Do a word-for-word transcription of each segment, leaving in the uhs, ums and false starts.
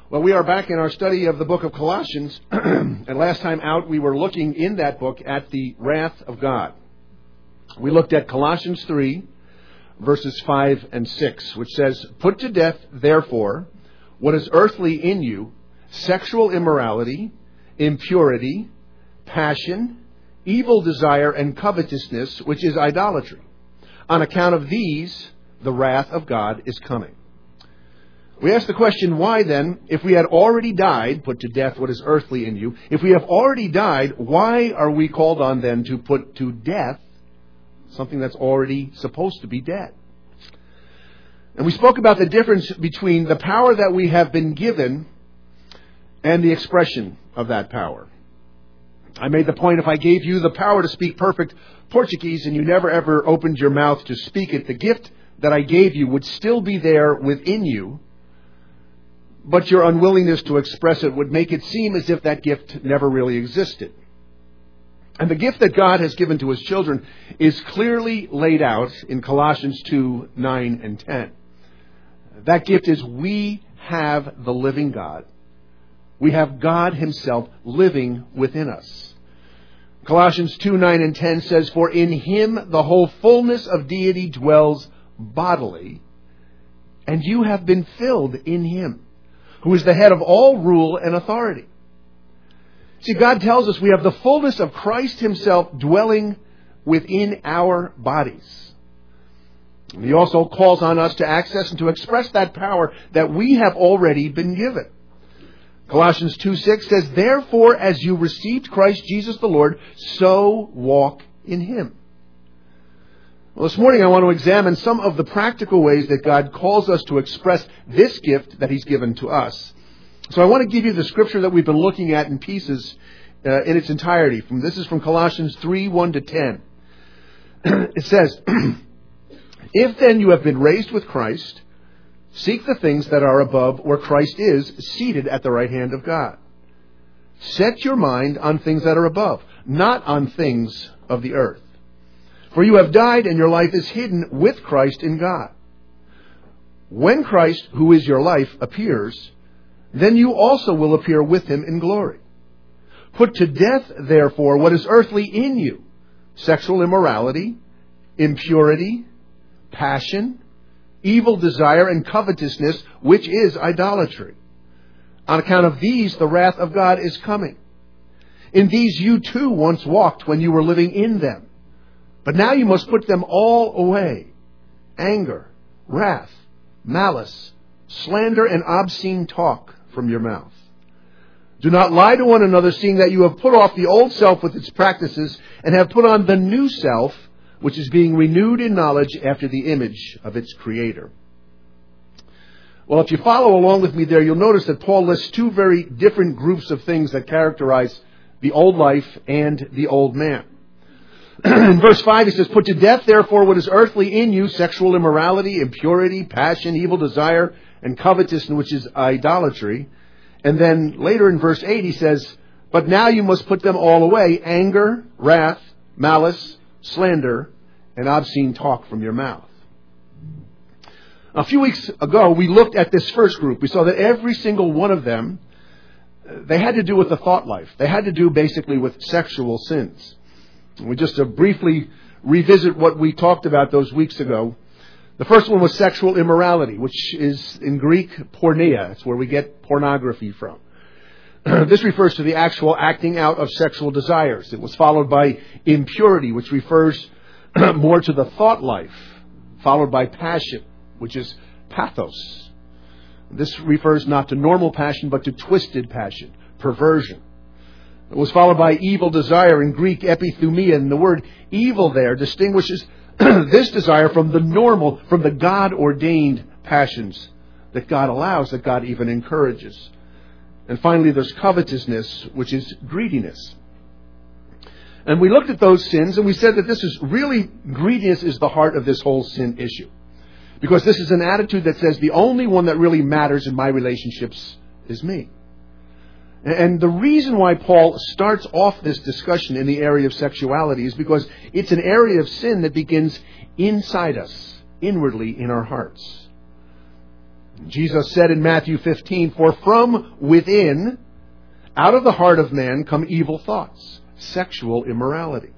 Well, we are back in our study of the book of Colossians, and last time out we were looking in that book at the wrath of God. We looked at Colossians three, verses five and six, which says, "Put to death, therefore, what is earthly in you, sexual immorality, impurity, passion, evil desire, and covetousness, which is idolatry. On account of these, the wrath of God is coming." We ask the question, why then, if we had already died, put to death what is earthly in you, if we have already died, why are we called on then to put to death something that's already supposed to be dead? And we spoke about the difference between the power that we have been given and the expression of that power. I made the point, if I gave you the power to speak perfect Portuguese and you never ever opened your mouth to speak it, the gift that I gave you would still be there within you, but your unwillingness to express it would make it seem as if that gift never really existed. And the gift that God has given to His children is clearly laid out in Colossians two, nine, and ten. That gift is we have the living God. We have God Himself living within us. Colossians two, nine, and ten says, "For in Him the whole fullness of deity dwells bodily, and you have been filled in Him, who is the head of all rule and authority." See, God tells us we have the fullness of Christ Himself dwelling within our bodies. And He also calls on us to access and to express that power that we have already been given. Colossians two six says, "Therefore, as you received Christ Jesus the Lord, so walk in Him." Well, this morning I want to examine some of the practical ways that God calls us to express this gift that He's given to us. So I want to give you the scripture that we've been looking at in pieces uh, in its entirety. From This is from Colossians three, one to ten. It says, "If then you have been raised with Christ, seek the things that are above, where Christ is, seated at the right hand of God. Set your mind on things that are above, not on things of the earth. For you have died, and your life is hidden with Christ in God. When Christ, who is your life, appears, then you also will appear with Him in glory. Put to death, therefore, what is earthly in you, sexual immorality, impurity, passion, evil desire, and covetousness, which is idolatry. On account of these, the wrath of God is coming. In these you too once walked when you were living in them. But now you must put them all away: anger, wrath, malice, slander, and obscene talk from your mouth. Do not lie to one another, seeing that you have put off the old self with its practices, and have put on the new self, which is being renewed in knowledge after the image of its Creator." Well, if you follow along with me there, you'll notice that Paul lists two very different groups of things that characterize the old life and the old man. In verse five, he says, "Put to death, therefore, what is earthly in you, sexual immorality, impurity, passion, evil desire, and covetousness, which is idolatry." And then later in verse eight, he says, "But now you must put them all away: anger, wrath, malice, slander, and obscene talk from your mouth." A few weeks ago, we looked at this first group. We saw that every single one of them, they had to do with the thought life. They had to do basically with sexual sins. We just to briefly revisit what we talked about those weeks ago. The first one was sexual immorality, which is in Greek porneia. It's where we get pornography from. This refers to the actual acting out of sexual desires. It was followed by impurity, which refers more to the thought life, followed by passion, which is pathos. This refers not to normal passion, but to twisted passion, perversion. It was followed by evil desire, in Greek epithumia, and the word evil there distinguishes this desire from the normal, from the God-ordained passions that God allows, that God even encourages. And finally, there's covetousness, which is greediness. And we looked at those sins, and we said that this is really, greediness is the heart of this whole sin issue. Because this is an attitude that says the only one that really matters in my relationships is me. And the reason why Paul starts off this discussion in the area of sexuality is because it's an area of sin that begins inside us, inwardly in our hearts. Jesus said in Matthew fifteen, "For from within, out of the heart of man, come evil thoughts, sexual immorality."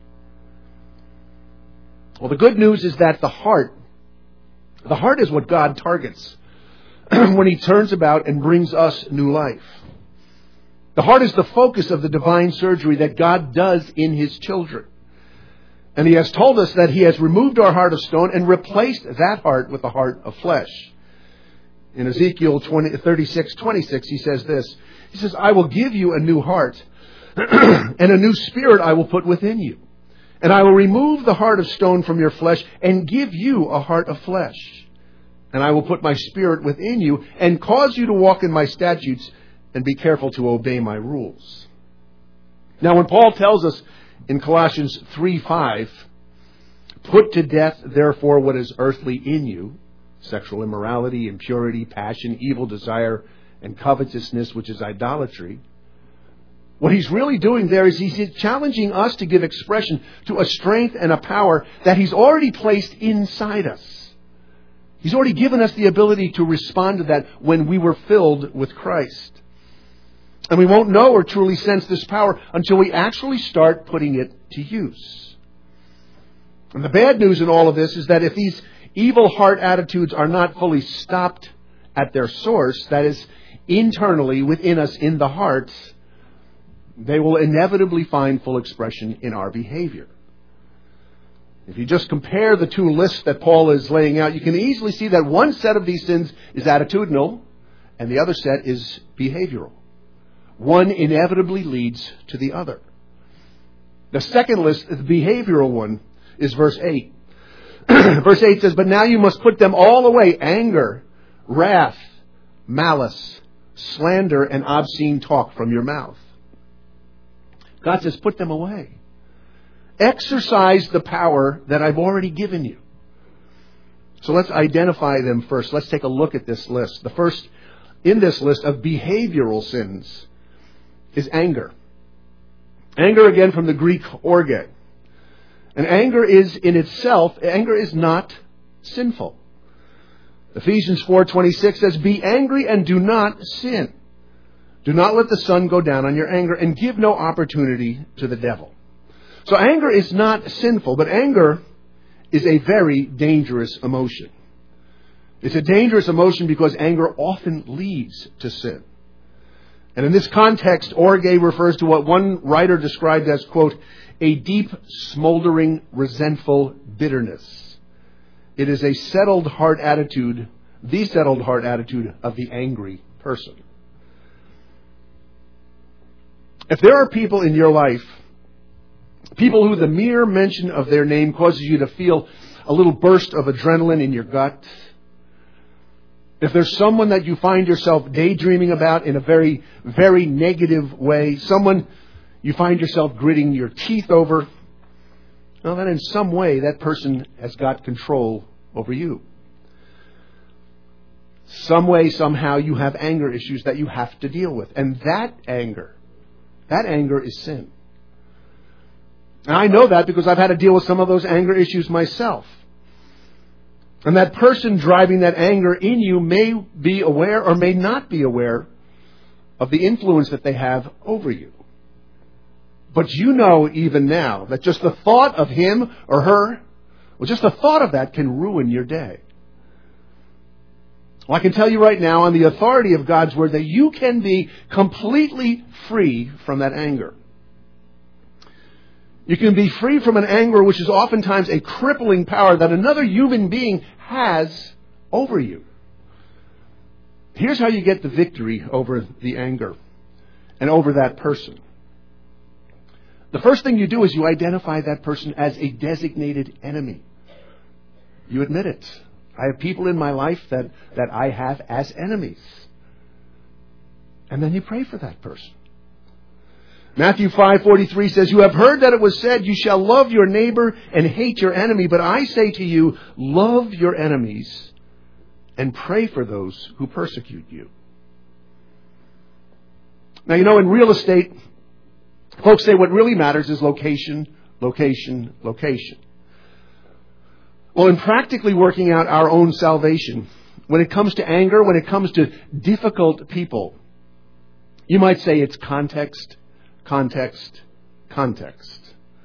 Well, the good news is that the heart, the heart is what God targets when He turns about and brings us new life. The heart is the focus of the divine surgery that God does in His children. And He has told us that He has removed our heart of stone and replaced that heart with a heart of flesh. In Ezekiel thirty-six twenty-six, He says this. He says, "I will give you a new heart, and a new spirit I will put within you. And I will remove the heart of stone from your flesh and give you a heart of flesh. And I will put my spirit within you and cause you to walk in my statutes and be careful to obey my rules." Now, when Paul tells us in Colossians three five, "Put to death, therefore, what is earthly in you, sexual immorality, impurity, passion, evil desire, and covetousness, which is idolatry," what he's really doing there is he's challenging us to give expression to a strength and a power that He's already placed inside us. He's already given us the ability to respond to that when we were filled with Christ. And we won't know or truly sense this power until we actually start putting it to use. And the bad news in all of this is that if these evil heart attitudes are not fully stopped at their source, that is, internally within us in the heart, they will inevitably find full expression in our behavior. If you just compare the two lists that Paul is laying out, you can easily see that one set of these sins is attitudinal and the other set is behavioral. One inevitably leads to the other. The second list, the behavioral one, is verse eight. Verse eight says, "But now you must put them all away: anger, wrath, malice, slander, and obscene talk from your mouth." God says, put them away. Exercise the power that I've already given you. So let's identify them first. Let's take a look at this list. The first in this list of behavioral sins is anger. Anger, again, from the Greek orge. And anger is in itself, anger is not sinful. Ephesians four twenty-six says, "Be angry and do not sin. Do not let the sun go down on your anger, and give no opportunity to the devil." So anger is not sinful, but anger is a very dangerous emotion. It's a dangerous emotion because anger often leads to sin. And in this context, orge refers to what one writer described as, quote, "a deep, smoldering, resentful bitterness." It is a settled heart attitude, the settled heart attitude of the angry person. If there are people in your life, people who the mere mention of their name causes you to feel a little burst of adrenaline in your gut, if there's someone that you find yourself daydreaming about in a very, very negative way, someone you find yourself gritting your teeth over, well, then in some way that person has got control over you. Some way, somehow, you have anger issues that you have to deal with. And that anger, that anger is sin. And I know that because I've had to deal with some of those anger issues myself. And that person driving that anger in you may be aware or may not be aware of the influence that they have over you. But you know even now that just the thought of him or her, well, just the thought of that can ruin your day. Well, I can tell you right now on the authority of God's Word that you can be completely free from that anger. You can be free from an anger which is oftentimes a crippling power that another human being has over you. Here's how you get the victory over the anger and over that person. The first thing you do is you identify that person as a designated enemy. You admit it. I have people in my life that, that I have as enemies. And then you pray for that person. Matthew five forty-three says, "You have heard that it was said, you shall love your neighbor and hate your enemy. But I say to you, love your enemies and pray for those who persecute you." Now, you know, in real estate, folks say what really matters is location, location, location. Well, in practically working out our own salvation, when it comes to anger, when it comes to difficult people, you might say it's context, context, context.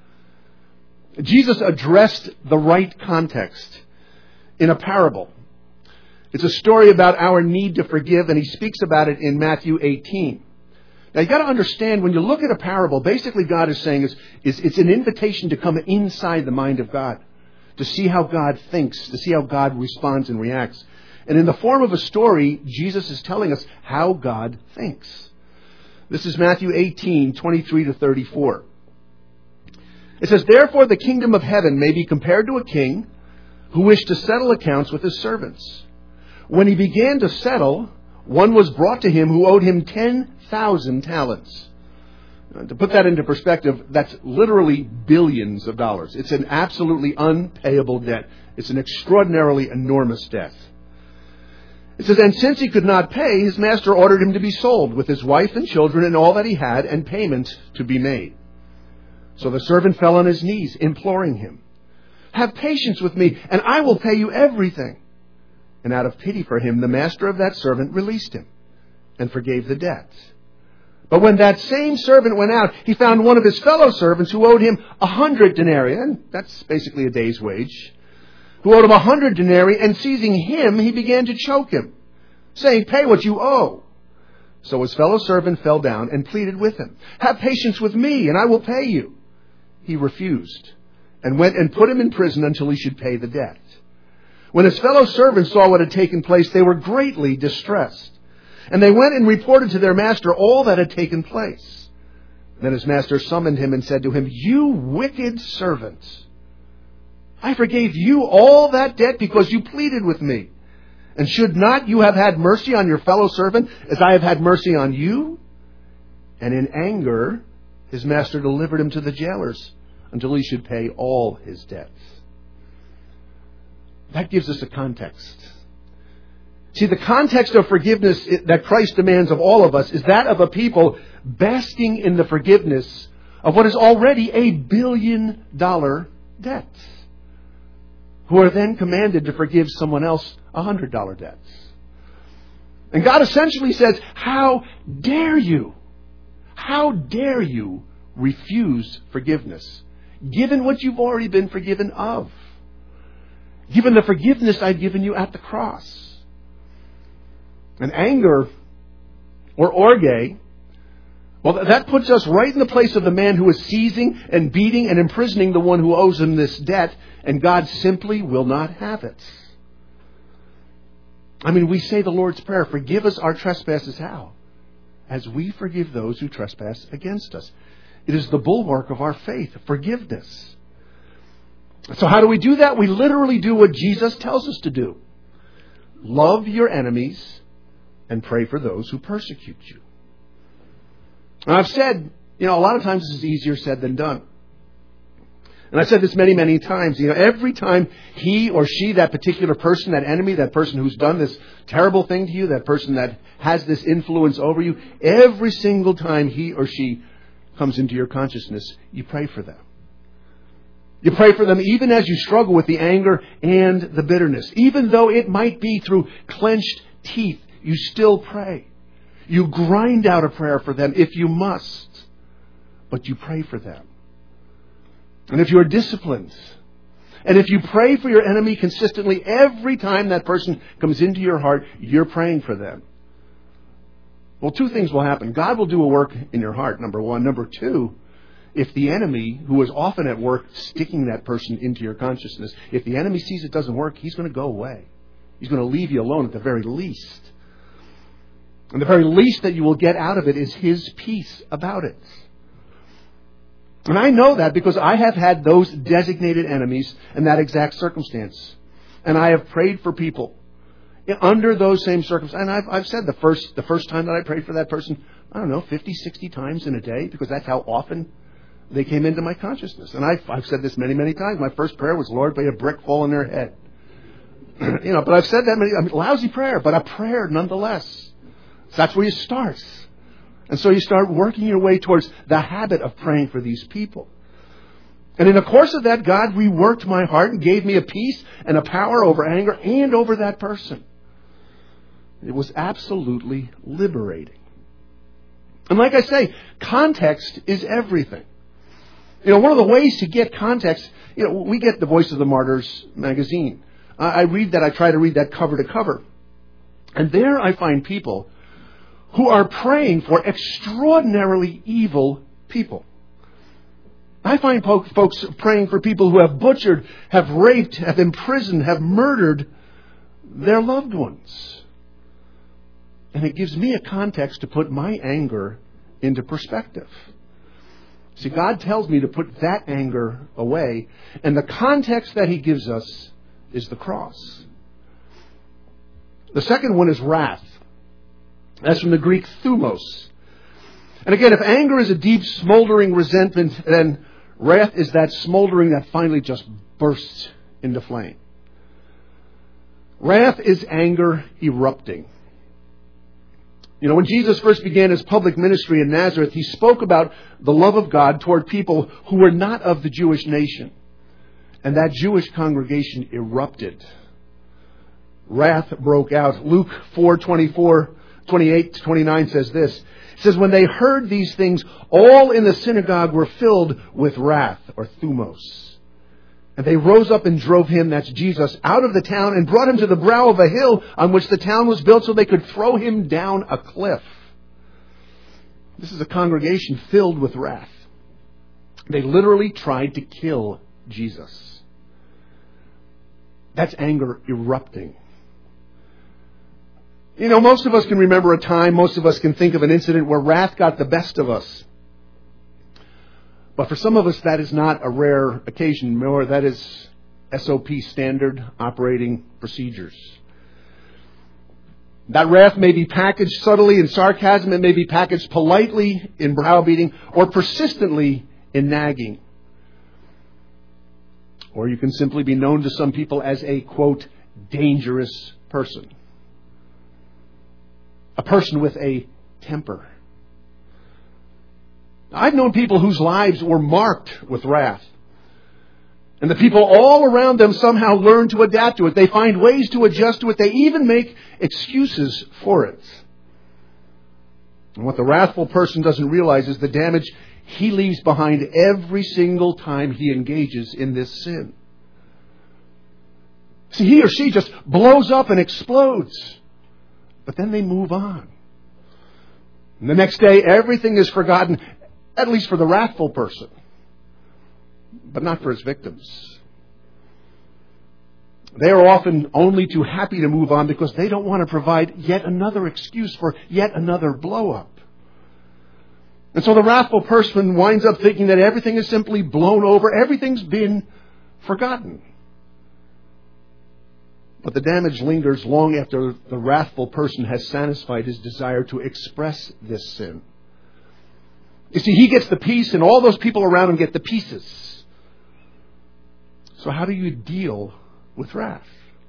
Jesus addressed the right context in a parable. It's a story about our need to forgive, and he speaks about it in Matthew eighteen. Now, you've got to understand, when you look at a parable, basically God is saying is, is it's an invitation to come inside the mind of God, to see how God thinks, to see how God responds and reacts. And in the form of a story, Jesus is telling us how God thinks. This is Matthew eighteen, twenty-three to thirty-four. It says, "Therefore the kingdom of heaven may be compared to a king who wished to settle accounts with his servants. When he began to settle, one was brought to him who owed him ten thousand talents." To put that into perspective, that's literally billions of dollars. It's an absolutely unpayable debt. It's an extraordinarily enormous debt. It says, "And since he could not pay, his master ordered him to be sold with his wife and children and all that he had, and payment to be made. So the servant fell on his knees, imploring him, 'Have patience with me, and I will pay you everything.' And out of pity for him, the master of that servant released him and forgave the debt. But when that same servant went out, he found one of his fellow servants who owed him a hundred denarii, and that's basically a day's wage, who owed him a hundred denarii, and seizing him, he began to choke him, saying, 'Pay what you owe.' So his fellow servant fell down and pleaded with him, 'Have patience with me, and I will pay you.' He refused, and went and put him in prison until he should pay the debt. When his fellow servants saw what had taken place, they were greatly distressed. And they went and reported to their master all that had taken place. Then his master summoned him and said to him, 'You wicked servant, I forgave you all that debt because you pleaded with me. And should not you have had mercy on your fellow servant as I have had mercy on you?' And in anger, his master delivered him to the jailers until he should pay all his debts." That gives us a context. See, the context of forgiveness that Christ demands of all of us is that of a people basking in the forgiveness of what is already a billion dollar debt, who are then commanded to forgive someone else a hundred dollar debts. And God essentially says, how dare you? How dare you refuse forgiveness, given what you've already been forgiven of? Given the forgiveness I've given you at the cross. And anger, or orge, well, that puts us right in the place of the man who is seizing and beating and imprisoning the one who owes him this debt, and God simply will not have it. I mean, we say the Lord's Prayer, "Forgive us our trespasses." How? As we forgive those who trespass against us. It is the bulwark of our faith, forgiveness. So how do we do that? We literally do what Jesus tells us to do. Love your enemies and pray for those who persecute you. And I've said, you know, a lot of times this is easier said than done. And I've said this many, many times. You know, every time he or she, that particular person, that enemy, that person who's done this terrible thing to you, that person that has this influence over you, every single time he or she comes into your consciousness, you pray for them. You pray for them even as you struggle with the anger and the bitterness. Even though it might be through clenched teeth, you still pray. You grind out a prayer for them if you must, but you pray for them. And if you're disciplined, and if you pray for your enemy consistently, every time that person comes into your heart, you're praying for them. Well, two things will happen. God will do a work in your heart, number one. Number two, if the enemy, who is often at work sticking that person into your consciousness, if the enemy sees it doesn't work, he's going to go away. He's going to leave you alone at the very least. And the very least that you will get out of it is his peace about it. And I know that because I have had those designated enemies in that exact circumstance. And I have prayed for people under those same circumstances. And I've, I've said the first, the first time that I prayed for that person, I don't know, fifty, sixty times in a day, because that's how often they came into my consciousness. And I've, I've said this many, many times. My first prayer was, "Lord, may a brick fall on their head." You know, but I've said that many, I mean, lousy prayer, but a prayer nonetheless. So that's where you start. And so you start working your way towards the habit of praying for these people. And in the course of that, God reworked my heart and gave me a peace and a power over anger and over that person. It was absolutely liberating. And like I say, context is everything. You know, one of the ways to get context, you know, we get the Voice of the Martyrs magazine. Uh, I read that, I try to read that cover to cover. And there I find people who are praying for extraordinarily evil people. I find po- folks praying for people who have butchered, have raped, have imprisoned, have murdered their loved ones. And it gives me a context to put my anger into perspective. See, God tells me to put that anger away, and the context that He gives us is the cross. The second one is wrath. That's from the Greek thumos. And again, if anger is a deep, smoldering resentment, then wrath is that smoldering that finally just bursts into flame. Wrath is anger erupting. You know, when Jesus first began His public ministry in Nazareth, He spoke about the love of God toward people who were not of the Jewish nation. And that Jewish congregation erupted. Wrath broke out. Luke four twenty-four, twenty-eight to twenty-nine says this. It says, when they heard these things, all in the synagogue were filled with wrath, or thumos. And they rose up and drove Him, that's Jesus, out of the town and brought Him to the brow of a hill on which the town was built so they could throw Him down a cliff. This is a congregation filled with wrath. They literally tried to kill Jesus. That's anger erupting. You know, most of us can remember a time, most of us can think of an incident where wrath got the best of us. But for some of us, that is not a rare occasion, nor that is S O P, standard operating procedures. That wrath may be packaged subtly in sarcasm, it may be packaged politely in browbeating, or persistently in nagging. Or you can simply be known to some people as a, quote, dangerous person. A person with a temper. I've known people whose lives were marked with wrath. And the people all around them somehow learn to adapt to it. They find ways to adjust to it. They even make excuses for it. And what the wrathful person doesn't realize is the damage he leaves behind every single time he engages in this sin. See, he or she just blows up and explodes. But then they move on. And the next day, everything is forgotten, at least for the wrathful person, but not for his victims. They are often only too happy to move on because they don't want to provide yet another excuse for yet another blow-up. And so the wrathful person winds up thinking that everything is simply blown over, everything's been forgotten. But the damage lingers long after the wrathful person has satisfied his desire to express this sin. You see, he gets the piece and all those people around him get the pieces. So how do you deal with wrath?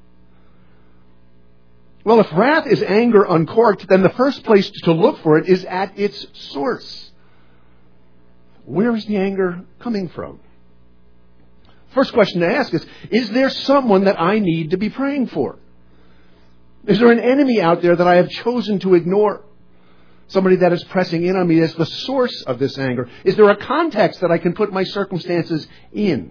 Well, if wrath is anger uncorked, then the first place to look for it is at its source. Where is the anger coming from? First question to ask is, is there someone that I need to be praying for? Is there an enemy out there that I have chosen to ignore? Somebody that is pressing in on me as the source of this anger? Is there a context that I can put my circumstances in?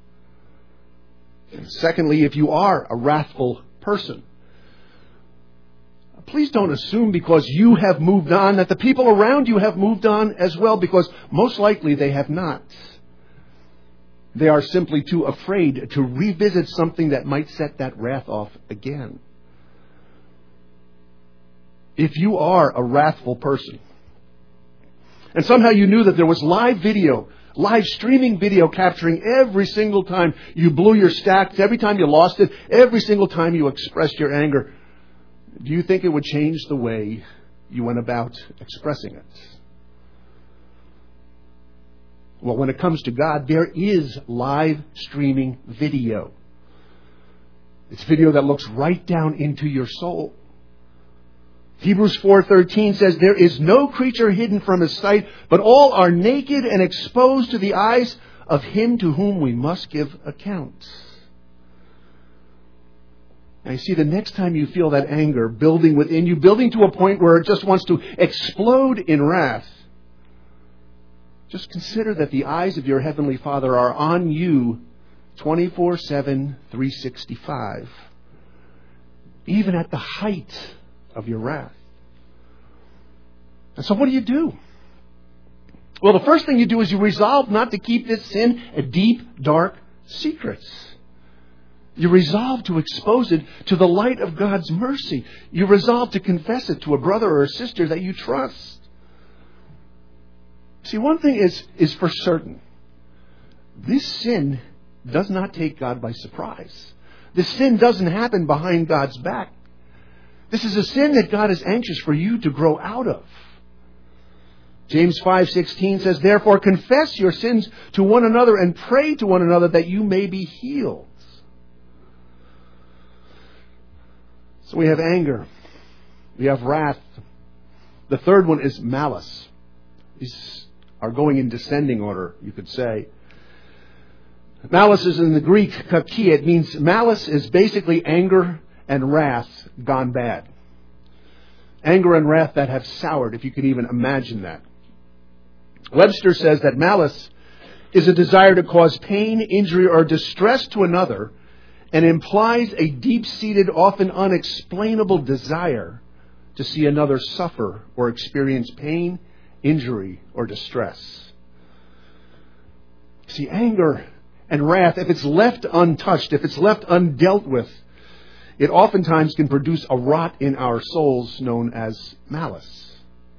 And secondly, if you are a wrathful person, please don't assume because you have moved on that the people around you have moved on as well, because most likely they have not. They are simply too afraid to revisit something that might set that wrath off again. If you are a wrathful person, and somehow you knew that there was live video, live streaming video capturing every single time you blew your stacks, every time you lost it, every single time you expressed your anger, do you think it would change the way you went about expressing it? Well, when it comes to God, there is live streaming video. It's video that looks right down into your soul. Hebrews four thirteen says, there is no creature hidden from His sight, but all are naked and exposed to the eyes of Him to whom we must give account. Now you see, the next time you feel that anger building within you, building to a point where it just wants to explode in wrath, just consider that the eyes of your Heavenly Father are on you twenty-four seven, three sixty-five, even at the height of your wrath. And so what do you do? Well, the first thing you do is you resolve not to keep this sin a deep, dark secret. You resolve to expose it to the light of God's mercy. You resolve to confess it to a brother or a sister that you trust. See, one thing is, is for certain. This sin does not take God by surprise. This sin doesn't happen behind God's back. This is a sin that God is anxious for you to grow out of. James five sixteen says, "Therefore confess your sins to one another and pray to one another that you may be healed." So we have anger. We have wrath. The third one is malice. These are going in descending order, you could say. Malice is in the Greek kakia. It means malice is basically anger and wrath gone bad. Anger and wrath that have soured, if you can even imagine that. Webster says that malice is a desire to cause pain, injury, or distress to another, and implies a deep-seated, often unexplainable desire to see another suffer or experience pain, injury, or distress. See, anger and wrath, if it's left untouched, if it's left undealt with, it oftentimes can produce a rot in our souls known as malice.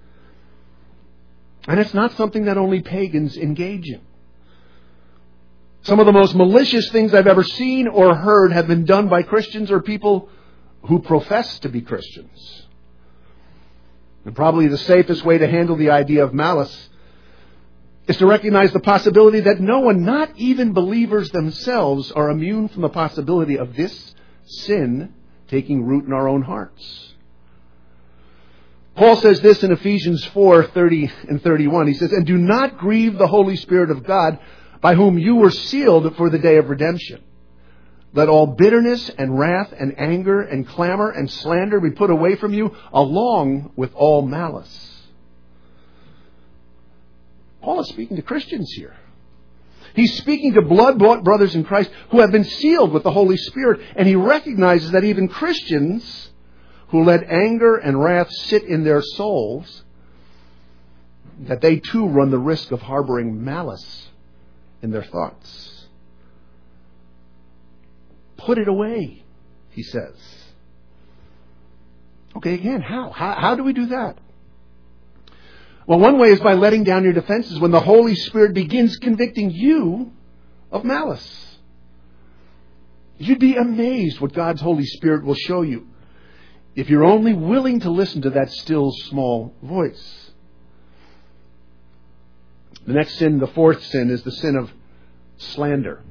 And it's not something that only pagans engage in. Some of the most malicious things I've ever seen or heard have been done by Christians or people who profess to be Christians. And probably the safest way to handle the idea of malice is to recognize the possibility that no one, not even believers themselves, are immune from the possibility of this sin taking root in our own hearts. Paul says this in Ephesians four, thirty and thirty-one. He says, "And do not grieve the Holy Spirit of God, by whom you were sealed for the day of redemption. Let all bitterness and wrath and anger and clamor and slander be put away from you, along with all malice." Paul is speaking to Christians here. He's speaking to blood-bought brothers in Christ who have been sealed with the Holy Spirit. And he recognizes that even Christians who let anger and wrath sit in their souls, that they too run the risk of harboring malice in their thoughts. Put it away, he says. Okay, again, how? how? How do we do that? Well, one way is by letting down your defenses when the Holy Spirit begins convicting you of malice. You'd be amazed what God's Holy Spirit will show you if you're only willing to listen to that still small voice. The next sin, the fourth sin, is the sin of slander.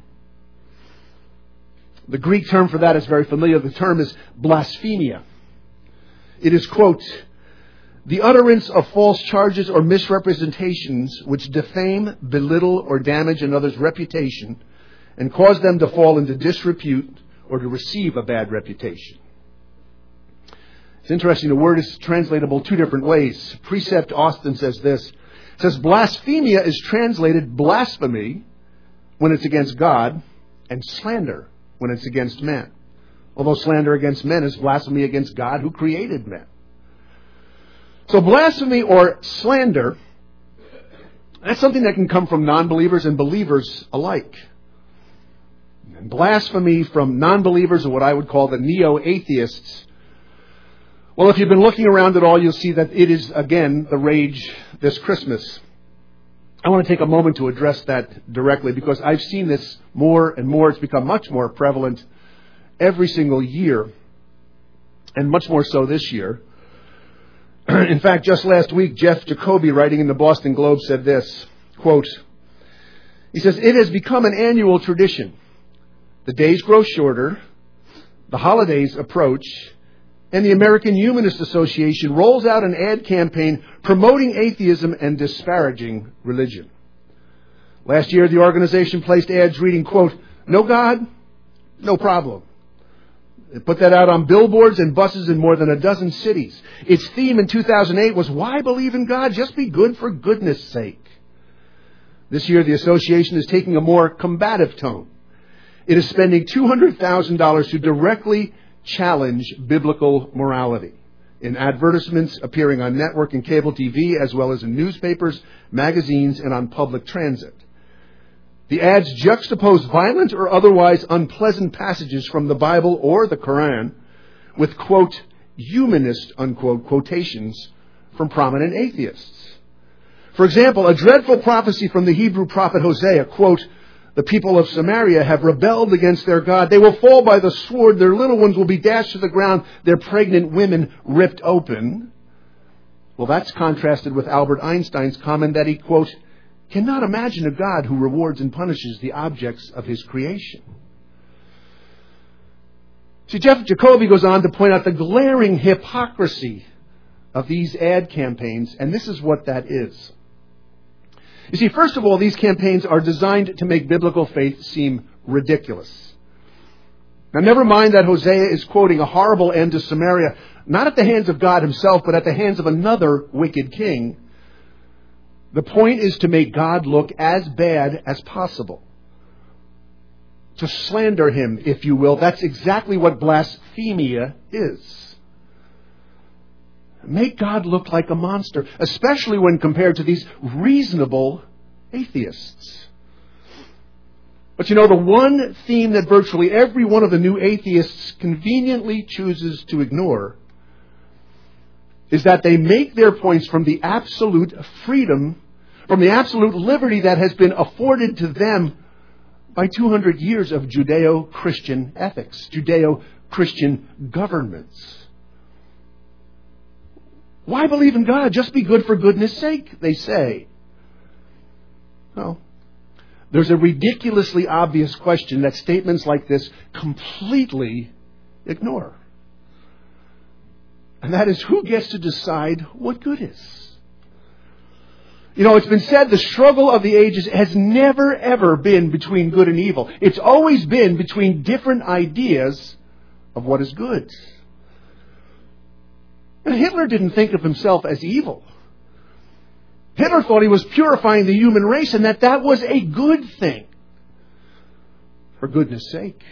The Greek term for that is very familiar. The term is blasphemia. It is, quote, "the utterance of false charges or misrepresentations which defame, belittle, or damage another's reputation and cause them to fall into disrepute or to receive a bad reputation." It's interesting. The word is translatable two different ways. Precept Austin says this. It says, "Blasphemia is translated blasphemy when it's against God, and slander when it's against men. Although slander against men is blasphemy against God who created men." So blasphemy or slander, that's something that can come from non-believers and believers alike. And blasphemy from non-believers, or what I would call the neo-atheists, well, if you've been looking around at all, you'll see that it is, again, the rage this Christmas. I want to take a moment to address that directly because I've seen this more and more. It's become much more prevalent every single year, and much more so this year. In fact, just last week, Jeff Jacoby, writing in the Boston Globe, said this, quote, he says, "It has become an annual tradition. The days grow shorter, the holidays approach, and the American Humanist Association rolls out an ad campaign promoting atheism and disparaging religion. Last year, the organization placed ads reading, quote, 'No God, no problem. They put that out on billboards and buses in more than a dozen cities. Its theme in two thousand eight was, "Why believe in God? Just be good for goodness sake." This year, the association is taking a more combative tone. It is spending two hundred thousand dollars to directly challenge biblical morality in advertisements appearing on network and cable T V, as well as in newspapers, magazines, and on public transit. The ads juxtapose violent or otherwise unpleasant passages from the Bible or the Quran with, quote, humanist, unquote, quotations from prominent atheists. For example, a dreadful prophecy from the Hebrew prophet Hosea, quote, "The people of Samaria have rebelled against their God. They will fall by the sword. Their little ones will be dashed to the ground. Their pregnant women ripped open." Well, that's contrasted with Albert Einstein's comment that he, quote, "cannot imagine a God who rewards and punishes the objects of his creation." See, Jeff Jacoby goes on to point out the glaring hypocrisy of these ad campaigns, and this is what that is. You see, first of all, these campaigns are designed to make biblical faith seem ridiculous. Now, never mind that Hosea is quoting a horrible end to Samaria, not at the hands of God himself, but at the hands of another wicked king. The point is to make God look as bad as possible. To slander him, if you will. That's exactly what blasphemia is. Make God look like a monster, especially when compared to these reasonable atheists. But you know, the one theme that virtually every one of the new atheists conveniently chooses to ignore is that they make their points from the absolute freedom, from the absolute liberty that has been afforded to them by two hundred years of Judeo-Christian ethics, Judeo-Christian governments. Why believe in God? Just be good for goodness sake, they say. Well, there's a ridiculously obvious question that statements like this completely ignore. And that is, who gets to decide what good is? You know, it's been said the struggle of the ages has never, ever been between good and evil. It's always been between different ideas of what is good. And Hitler didn't think of himself as evil. Hitler thought he was purifying the human race and that that was a good thing. For goodness sake.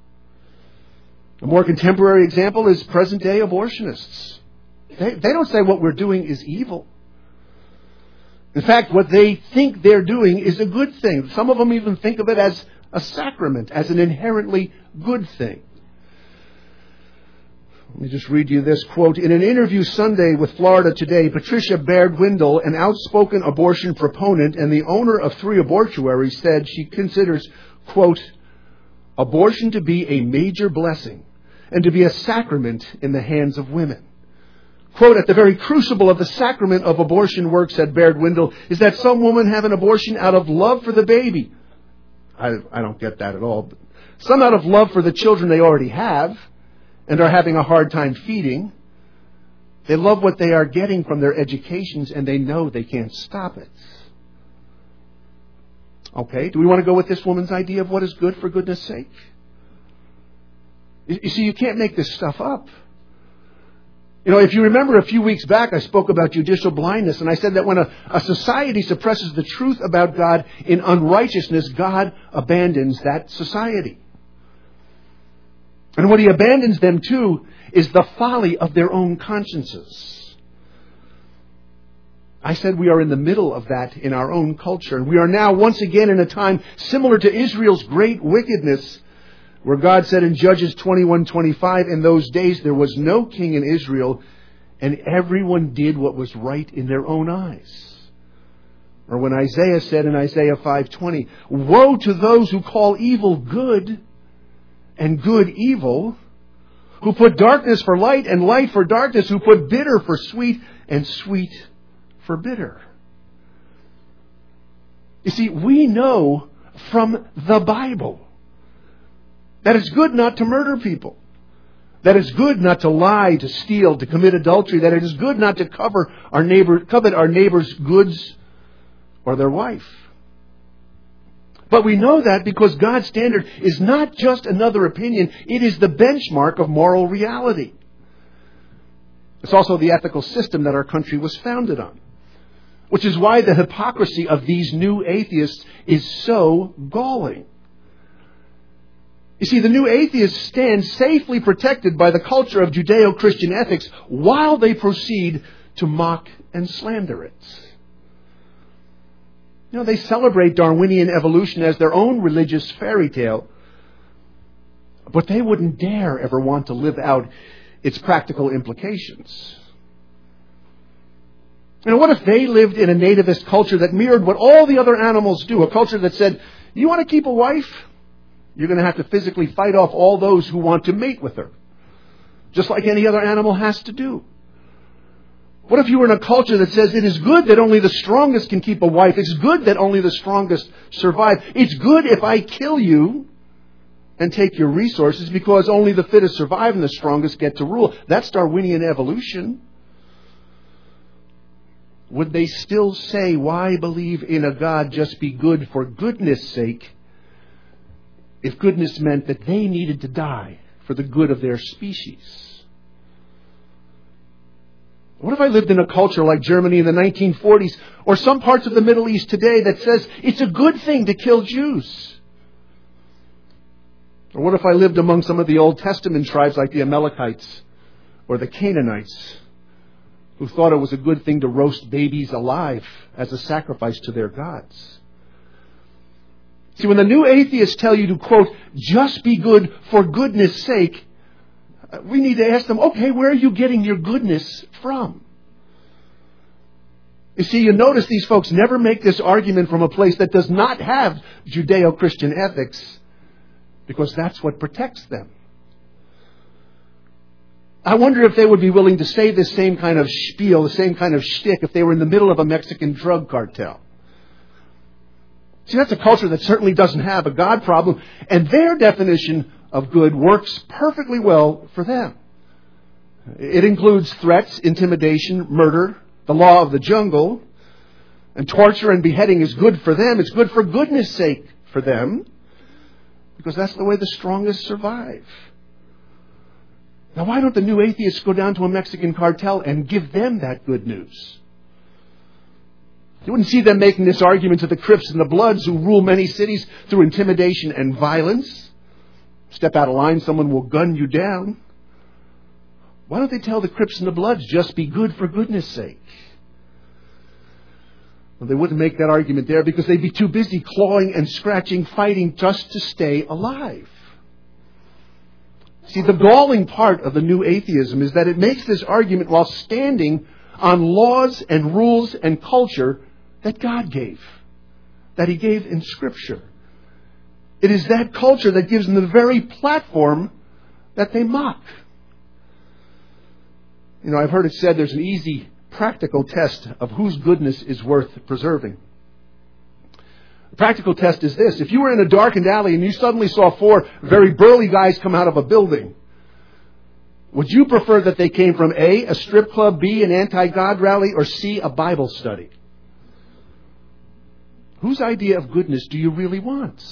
A more contemporary example is present-day abortionists. They, they don't say what we're doing is evil. In fact, what they think they're doing is a good thing. Some of them even think of it as a sacrament, as an inherently good thing. Let me just read you this quote. In an interview Sunday with Florida Today, Patricia Baird-Windle, an outspoken abortion proponent and the owner of three abortuaries, said she considers, quote, abortion to be a major blessing and to be a sacrament in the hands of women. Quote, at the very crucible of the sacrament of abortion work, said Baird-Windle, is that some women have an abortion out of love for the baby. I, I don't get that at all. But some out of love for the children they already have and are having a hard time feeding. They love what they are getting from their educations and they know they can't stop it. Okay, do we want to go with this woman's idea of what is good for goodness sake? You see, you can't make this stuff up. You know, if you remember a few weeks back, I spoke about judicial blindness, and I said that when a, a society suppresses the truth about God in unrighteousness, God abandons that society. And what he abandons them to is the folly of their own consciences. I said we are in the middle of that in our own culture. And we are now once again in a time similar to Israel's great wickedness, where God said in Judges twenty-one twenty-five, in those days there was no king in Israel, and everyone did what was right in their own eyes. Or when Isaiah said in Isaiah five twenty, woe to those who call evil good and good evil, who put darkness for light and light for darkness, who put bitter for sweet and sweet for bitter. You see, we know from the Bible that it's good not to murder people. That it's good not to lie, to steal, to commit adultery. That it is good not to cover our neighbor, covet our neighbor's goods or their wife. But we know that because God's standard is not just another opinion, it is the benchmark of moral reality. It's also the ethical system that our country was founded on, which is why the hypocrisy of these new atheists is so galling. You see, the new atheists stand safely protected by the culture of Judeo-Christian ethics while they proceed to mock and slander it. You know, they celebrate Darwinian evolution as their own religious fairy tale, but they wouldn't dare ever want to live out its practical implications. You know, what if they lived in a nativist culture that mirrored what all the other animals do? A culture that said, you want to keep a wife? You're going to have to physically fight off all those who want to mate with her, just like any other animal has to do. What if you were in a culture that says it is good that only the strongest can keep a wife? It's good that only the strongest survive. It's good if I kill you and take your resources because only the fittest survive and the strongest get to rule. That's Darwinian evolution. Would they still say, why believe in a God, just be good for goodness sake, if goodness meant that they needed to die for the good of their species? What if I lived in a culture like Germany in the nineteen forties or some parts of the Middle East today that says it's a good thing to kill Jews? Or what if I lived among some of the Old Testament tribes like the Amalekites or the Canaanites, who thought it was a good thing to roast babies alive as a sacrifice to their gods? See, when the new atheists tell you to, quote, just be good for goodness sake, we need to ask them, okay, where are you getting your goodness from? You see, you notice these folks never make this argument from a place that does not have Judeo-Christian ethics, because that's what protects them. I wonder if they would be willing to say this same kind of spiel, the same kind of shtick, if they were in the middle of a Mexican drug cartel. See, that's a culture that certainly doesn't have a God problem, and their definition of good works perfectly well for them. It includes threats, intimidation, murder, the law of the jungle, and torture and beheading is good for them. It's good for goodness sake for them, because that's the way the strongest survive. Now, why don't the new atheists go down to a Mexican cartel and give them that good news? You wouldn't see them making this argument to the Crips and the Bloods, who rule many cities through intimidation and violence. Step out of line, someone will gun you down. Why don't they tell the Crips and the Bloods, just be good for goodness sake? Well, they wouldn't make that argument there because they'd be too busy clawing and scratching, fighting just to stay alive. See, the galling part of the new atheism is that it makes this argument while standing on laws and rules and culture that God gave, that He gave in Scripture. It is that culture that gives them the very platform that they mock. You know, I've heard it said there's an easy, practical test of whose goodness is worth preserving. The practical test is this. If you were in a darkened alley and you suddenly saw four very burly guys come out of a building, would you prefer that they came from A, a strip club, B, an anti-God rally, or C, a Bible study? Whose idea of goodness do you really want?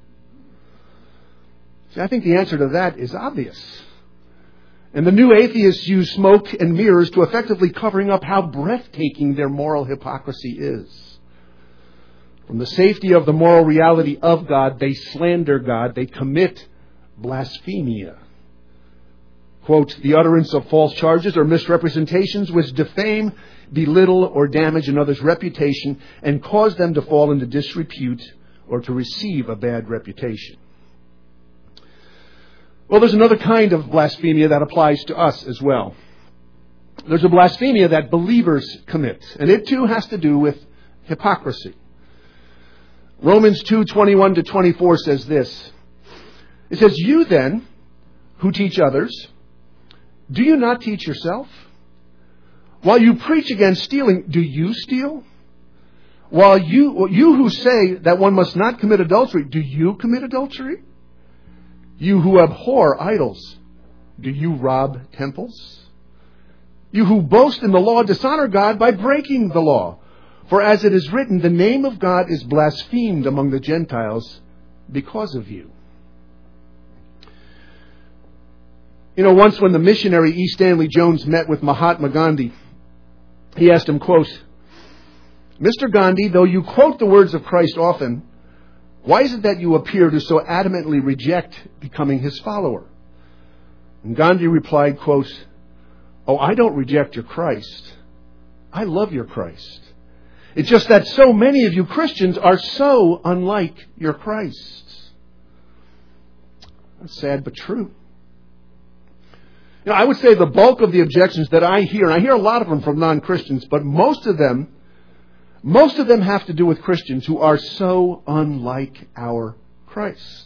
See, I think the answer to that is obvious. And the new atheists use smoke and mirrors to effectively covering up how breathtaking their moral hypocrisy is. From the safety of the moral reality of God, they slander God. They commit blasphemia. Quote, the utterance of false charges or misrepresentations which defame, belittle, or damage another's reputation and cause them to fall into disrepute or to receive a bad reputation. Well, there's another kind of blasphemia that applies to us as well. There's a blasphemia that believers commit, and it too has to do with hypocrisy. Romans two, twenty-one to twenty-four says this. It says, you then, who teach others, do you not teach yourself? While you preach against stealing, do you steal? While you, you who say that one must not commit adultery, do you commit adultery? You who abhor idols, do you rob temples? You who boast in the law dishonor God by breaking the law. For as it is written, the name of God is blasphemed among the Gentiles because of you. You know, once when the missionary E. Stanley Jones met with Mahatma Gandhi, he asked him, quote, Mister Gandhi, though you quote the words of Christ often, why is it that you appear to so adamantly reject becoming his follower? And Gandhi replied, quote, oh, I don't reject your Christ. I love your Christ. It's just that so many of you Christians are so unlike your Christ. That's sad but true. You know, I would say the bulk of the objections that I hear, and I hear a lot of them from non-Christians, but most of them, most of them have to do with Christians who are so unlike our Christ.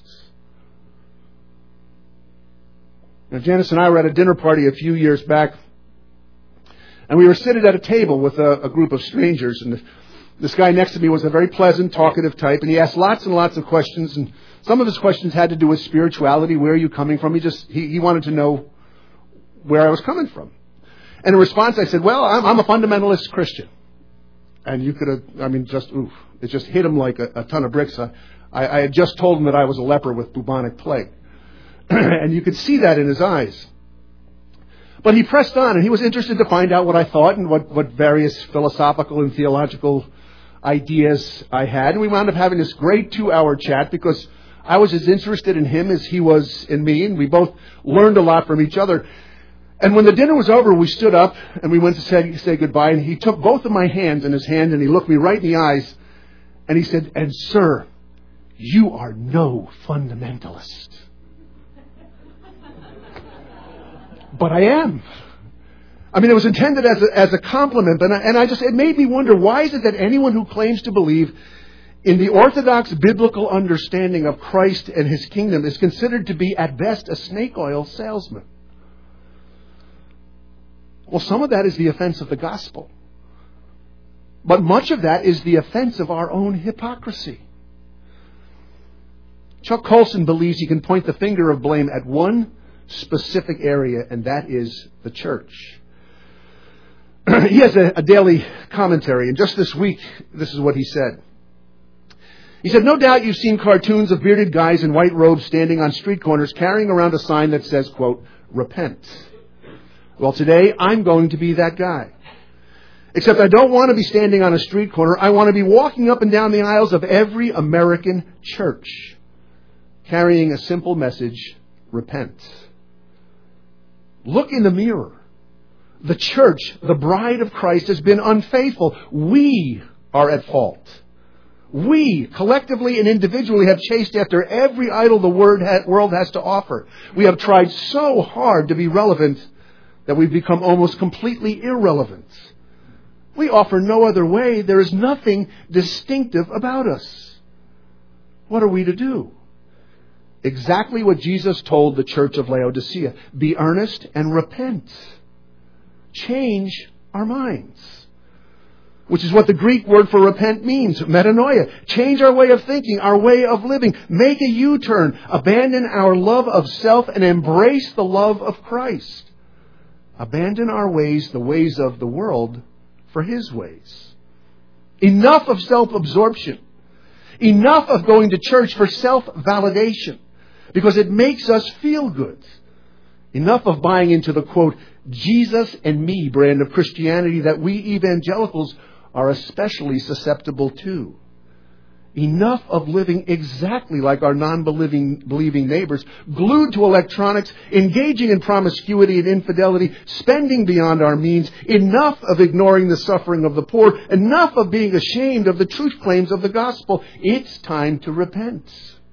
Now, Janice and I were at a dinner party a few years back, and we were seated at a table with a, a group of strangers, and this guy next to me was a very pleasant, talkative type, and he asked lots and lots of questions, and some of his questions had to do with spirituality. Where are you coming from? He just he, he wanted to know where I was coming from. And in response, I said, well, I'm, I'm a fundamentalist Christian. And you could have, I mean, just, oof, it just hit him like a, a ton of bricks. I, I had just told him that I was a leper with bubonic plague. And you could see that in his eyes. But he pressed on, and he was interested to find out what I thought and what, what various philosophical and theological ideas I had. And we wound up having this great two-hour chat because I was as interested in him as he was in me, and we both learned a lot from each other. And when the dinner was over, we stood up and we went to say, say goodbye. And he took both of my hands in his hand and he looked me right in the eyes. And he said, and sir, you are no fundamentalist. But I am. I mean, it was intended as a, as a compliment. And I, and I just, it made me wonder, why is it that anyone who claims to believe in the orthodox biblical understanding of Christ and his kingdom is considered to be at best a snake oil salesman? Well, some of that is the offense of the gospel. But much of that is the offense of our own hypocrisy. Chuck Colson believes he can point the finger of blame at one specific area, and that is the church. He has a, a daily commentary, and just this week, this is what he said. He said, no doubt you've seen cartoons of bearded guys in white robes standing on street corners carrying around a sign that says, quote, repent. Well, today, I'm going to be that guy. Except I don't want to be standing on a street corner. I want to be walking up and down the aisles of every American church, carrying a simple message, repent. Look in the mirror. The church, the bride of Christ, has been unfaithful. We are at fault. We, collectively and individually, have chased after every idol the world has to offer. We have tried so hard to be relevant that we've become almost completely irrelevant. We offer no other way. There is nothing distinctive about us. What are we to do? Exactly what Jesus told the church of Laodicea. Be earnest and repent. Change our minds. Which is what the Greek word for repent means, metanoia. Change our way of thinking, our way of living. Make a U-turn. Abandon our love of self and embrace the love of Christ. Abandon our ways, the ways of the world, for his ways. Enough of self-absorption. Enough of going to church for self-validation, because it makes us feel good. Enough of buying into the, quote, Jesus and me brand of Christianity that we evangelicals are especially susceptible to. Enough of living exactly like our non-believing believing neighbors, glued to electronics, engaging in promiscuity and infidelity, spending beyond our means. Enough of ignoring the suffering of the poor. Enough of being ashamed of the truth claims of the gospel. It's time to repent.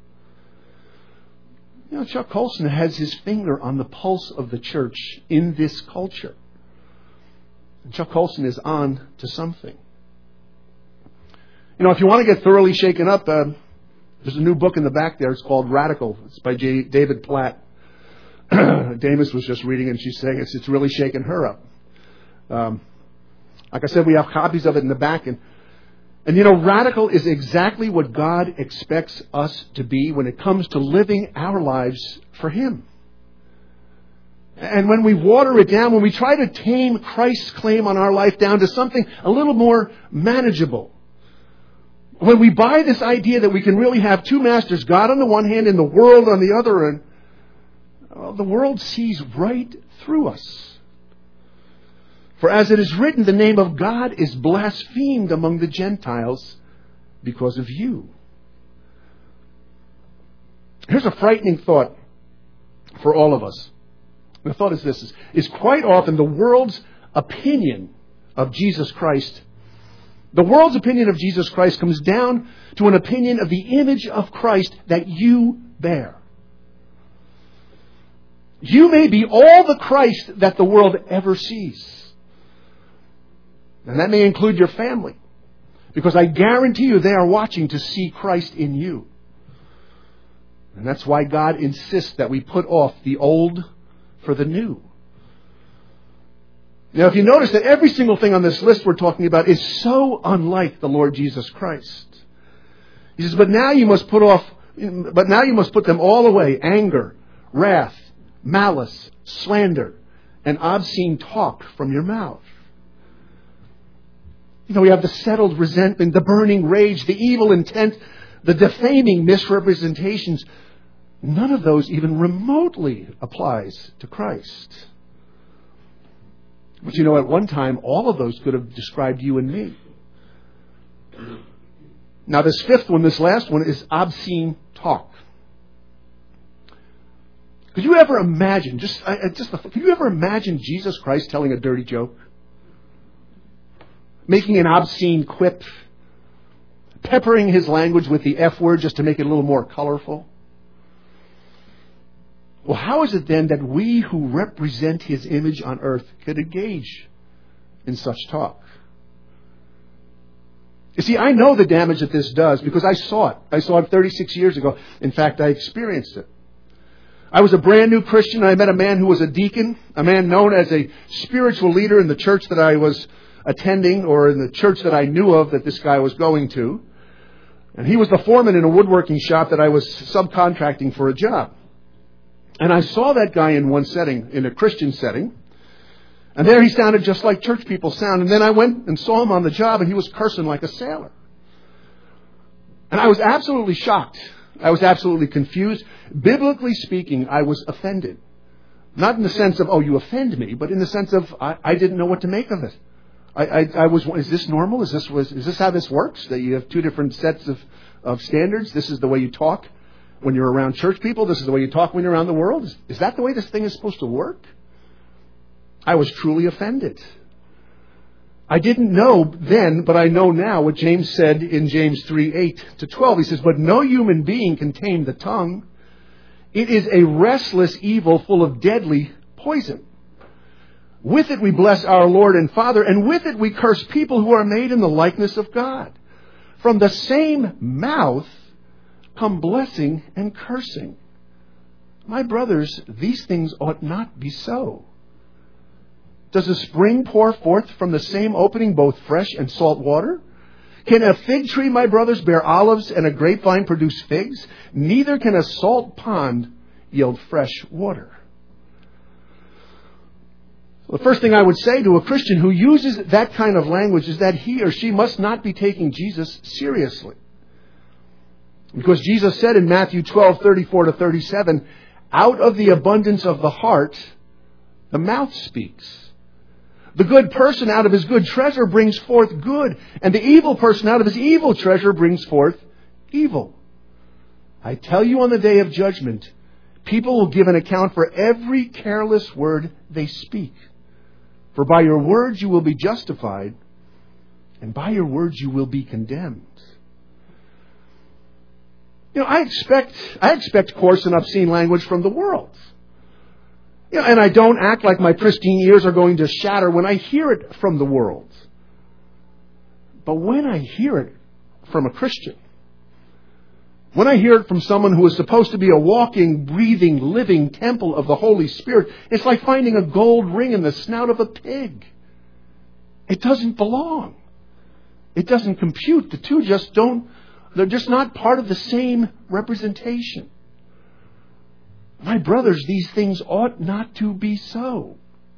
You know, Chuck Colson has his finger on the pulse of the church in this culture. And Chuck Colson is on to something. You know, if you want to get thoroughly shaken up, uh, there's a new book in the back there. It's called Radical. It's by J- David Platt. Damis was just reading it, and she's saying it's, it's really shaken her up. Um, like I said, we have copies of it in the back. And, and, you know, radical is exactly what God expects us to be when it comes to living our lives for Him. And when we water it down, when we try to tame Christ's claim on our life down to something a little more manageable, when we buy this idea that we can really have two masters, God on the one hand and the world on the other, and well, the world sees right through us. For as it is written, the name of God is blasphemed among the Gentiles because of you. Here's a frightening thought for all of us. The thought is this, is, is quite often the world's opinion of Jesus Christ, the world's opinion of Jesus Christ comes down to an opinion of the image of Christ that you bear. You may be all the Christ that the world ever sees. And that may include your family. Because I guarantee you they are watching to see Christ in you. And that's why God insists that we put off the old for the new. Now, if you notice that every single thing on this list we're talking about is so unlike the Lord Jesus Christ. He says, but now you must put off, but now you must put them all away. Anger, wrath, malice, slander, and obscene talk from your mouth. You know, we have the settled resentment, the burning rage, the evil intent, the defaming misrepresentations. None of those even remotely applies to Christ. But you know, at one time, all of those could have described you and me. Now, this fifth one, this last one, is obscene talk. Could you ever imagine, just, I, just, could you ever imagine Jesus Christ telling a dirty joke? Making an obscene quip? Peppering his language with the F word just to make it a little more colorful? Well, how is it then that we who represent his image on earth could engage in such talk? You see, I know the damage that this does because I saw it. I saw it thirty-six years ago. In fact, I experienced it. I was a brand new Christian. I met a man who was a deacon, a man known as a spiritual leader in the church that I was attending, or in the church that I knew of that this guy was going to. And he was the foreman in a woodworking shop that I was subcontracting for a job. And I saw that guy in one setting, in a Christian setting. And there he sounded just like church people sound. And then I went and saw him on the job, and he was cursing like a sailor. And I was absolutely shocked. I was absolutely confused. Biblically speaking, I was offended. Not in the sense of, oh, you offend me, but in the sense of, I, I didn't know what to make of it. I, I, I was, is this normal? Is this, was, is this how this works? That you have two different sets of, of standards? This is the way you talk when you're around church people? This is the way you talk when you're around the world? Is, is that the way this thing is supposed to work? I was truly offended. I didn't know then, but I know now what James said in James three, eight to twelve. He says, but no human being can tame the tongue. It is a restless evil full of deadly poison. With it we bless our Lord and Father, and with it we curse people who are made in the likeness of God. From the same mouth come blessing and cursing. My brothers, these things ought not be so. Does a spring pour forth from the same opening both fresh and salt water? Can a fig tree, my brothers, bear olives, and a grapevine produce figs? Neither can a salt pond yield fresh water. The first thing I would say to a Christian who uses that kind of language is that he or she must not be taking Jesus seriously. Because Jesus said in Matthew twelve, thirty-four to thirty-seven, out of the abundance of the heart, the mouth speaks. The good person out of his good treasure brings forth good, and the evil person out of his evil treasure brings forth evil. I tell you, on the day of judgment, people will give an account for every careless word they speak. For by your words you will be justified, and by your words you will be condemned. You know, I expect I expect coarse and obscene language from the world. You know, and I don't act like my pristine ears are going to shatter when I hear it from the world. But when I hear it from a Christian, when I hear it from someone who is supposed to be a walking, breathing, living temple of the Holy Spirit, it's like finding a gold ring in the snout of a pig. It doesn't belong. It doesn't compute. The two just don't, they're just not part of the same representation. My brothers, these things ought not to be so.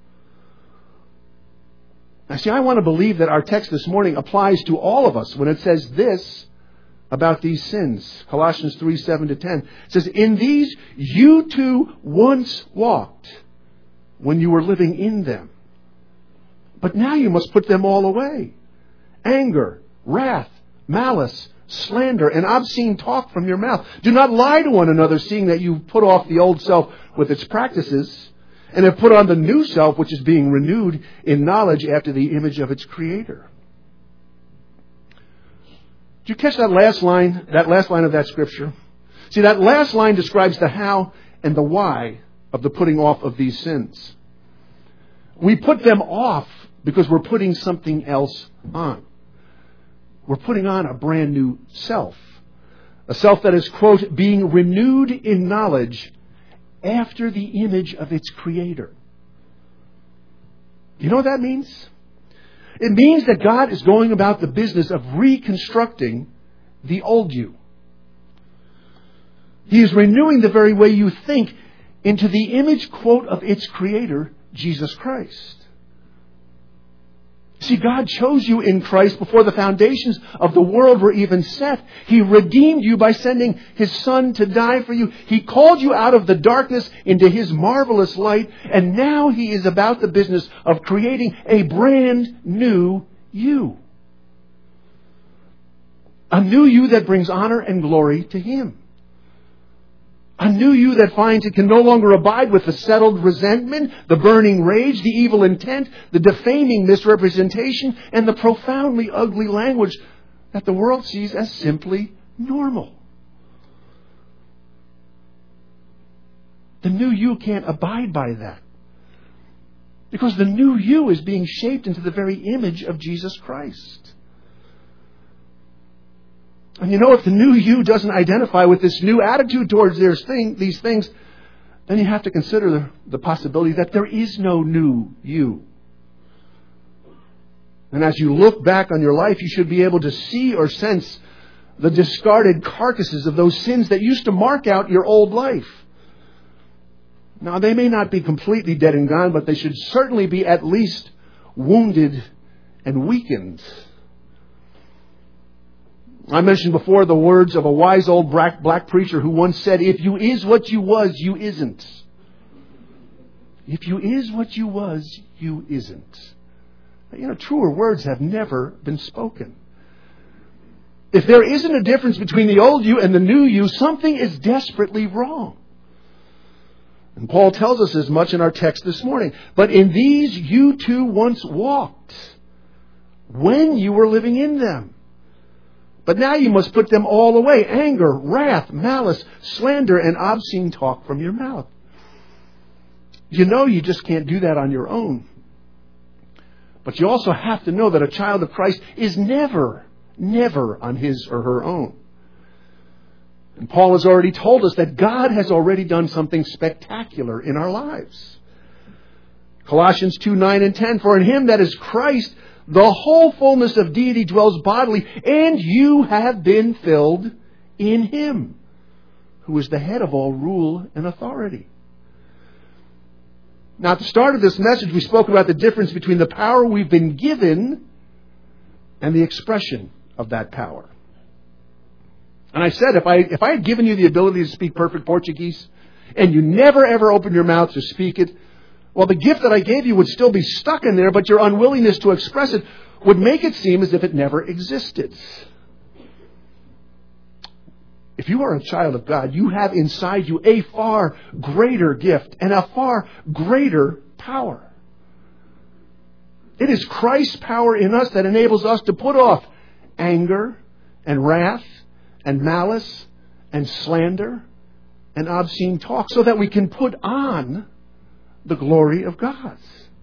Now, see, I want to believe that our text this morning applies to all of us when it says this about these sins. Colossians three, seven to ten. It says, in these you too once walked when you were living in them. But now you must put them all away. Anger, wrath, malice, slander, and obscene talk from your mouth. Do not lie to one another, seeing that you've put off the old self with its practices, and have put on the new self, which is being renewed in knowledge after the image of its Creator. Did you catch that last line, that last line of that scripture? See, that last line describes the how and the why of the putting off of these sins. We put them off because we're putting something else on. We're putting on a brand new self. A self that is, quote, being renewed in knowledge after the image of its Creator. Do you know what that means? It means that God is going about the business of reconstructing the old you. He is renewing the very way you think into the image, quote, of its Creator, Jesus Christ. See, God chose you in Christ before the foundations of the world were even set. He redeemed you by sending His Son to die for you. He called you out of the darkness into His marvelous light. And now He is about the business of creating a brand new you. A new you that brings honor and glory to Him. A new you that finds it can no longer abide with the settled resentment, the burning rage, the evil intent, the defaming misrepresentation, and the profoundly ugly language that the world sees as simply normal. The new you can't abide by that. Because the new you is being shaped into the very image of Jesus Christ. And you know, if the new you doesn't identify with this new attitude towards thing, these things, then you have to consider the, the possibility that there is no new you. And as you look back on your life, you should be able to see or sense the discarded carcasses of those sins that used to mark out your old life. Now, they may not be completely dead and gone, but they should certainly be at least wounded and weakened. I mentioned before the words of a wise old black, black preacher who once said, if you is what you was, you isn't. If you is what you was, you isn't. You know, truer words have never been spoken. If there isn't a difference between the old you and the new you, something is desperately wrong. And Paul tells us as much in our text this morning. But in these you too once walked when you were living in them. But now you must put them all away. Anger, wrath, malice, slander, and obscene talk from your mouth. You know you just can't do that on your own. But you also have to know that a child of Christ is never, never on his or her own. And Paul has already told us that God has already done something spectacular in our lives. Colossians two, nine and ten, for in Him that is Christ, the whole fullness of deity dwells bodily, and you have been filled in Him, who is the head of all rule and authority. Now, at the start of this message, we spoke about the difference between the power we've been given and the expression of that power. And I said, if I if I had given you the ability to speak perfect Portuguese, and you never ever opened your mouth to speak it, well, the gift that I gave you would still be stuck in there, but your unwillingness to express it would make it seem as if it never existed. If you are a child of God, you have inside you a far greater gift and a far greater power. It is Christ's power in us that enables us to put off anger and wrath and malice and slander and obscene talk so that we can put on the glory of God.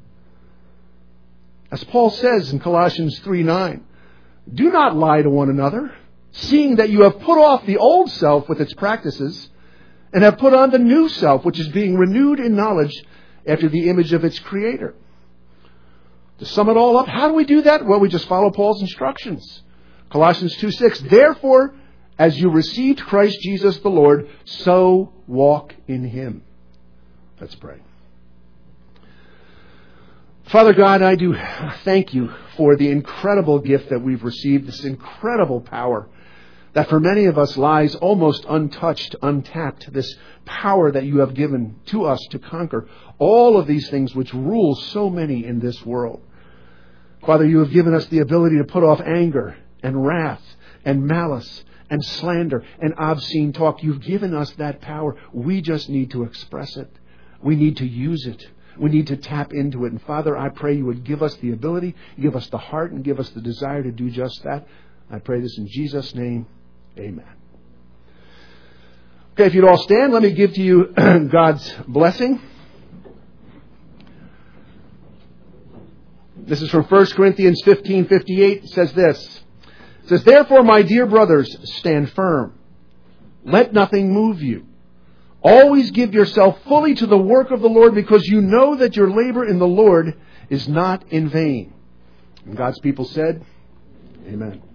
As Paul says in Colossians three nine, do not lie to one another, seeing that you have put off the old self with its practices and have put on the new self, which is being renewed in knowledge after the image of its Creator. To sum it all up, how do we do that? Well, we just follow Paul's instructions. Colossians two six, therefore, as you received Christ Jesus the Lord, so walk in Him. Let's pray. Father God, I do thank you for the incredible gift that we've received, this incredible power that for many of us lies almost untouched, untapped, this power that you have given to us to conquer all of these things which rule so many in this world. Father, you have given us the ability to put off anger and wrath and malice and slander and obscene talk. You've given us that power. We just need to express it. We need to use it. We need to tap into it. And Father, I pray you would give us the ability, give us the heart, and give us the desire to do just that. I pray this in Jesus' name. Amen. Okay, if you'd all stand, let me give to you God's blessing. This is from First Corinthians fifteen fifty-eight. It says this. It says, "Therefore, my dear brothers, stand firm. Let nothing move you. Always give yourself fully to the work of the Lord, because you know that your labor in the Lord is not in vain." And God's people said, Amen.